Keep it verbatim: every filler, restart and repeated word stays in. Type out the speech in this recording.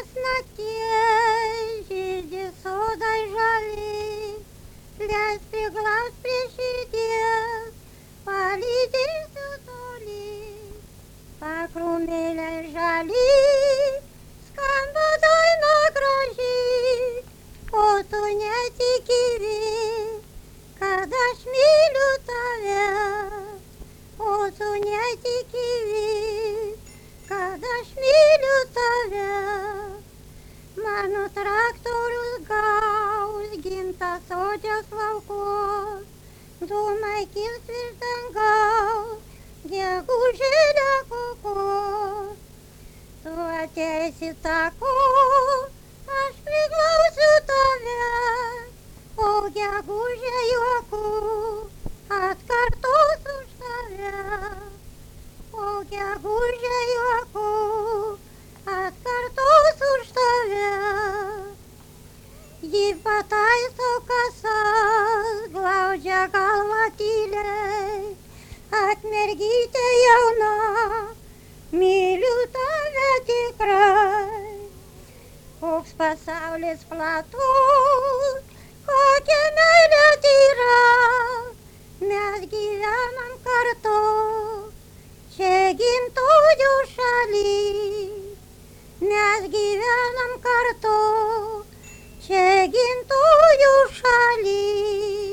nakties žydi sodai žali, leis priglaus prie širdies, palydėsiu toli. Pakrūmėliai žali, skamba daina graži, o tu netikėvi, kad aš myliu tave. O tu netikėvi, kad aš myliu tave. Mano traktorius gaus gimtas sodžias laukos, dūmai kils virš dangaus, gegužėlę kokos. Tu ateisi taku, aš priglausiu tave, o gegužę juoku atkartos už tave. O gegužę juoku atkartos už tave. Ji pataiso kasas, glaudžia galvą tyliai, ak mergytė jauna, myliu tave tikrai. Koks pasaulis platus, kokia meilė tyra, mes gyvenam kartu, čia gimtųjų šaly. Mes gyvenam kartu, čia gimtųjų šaly.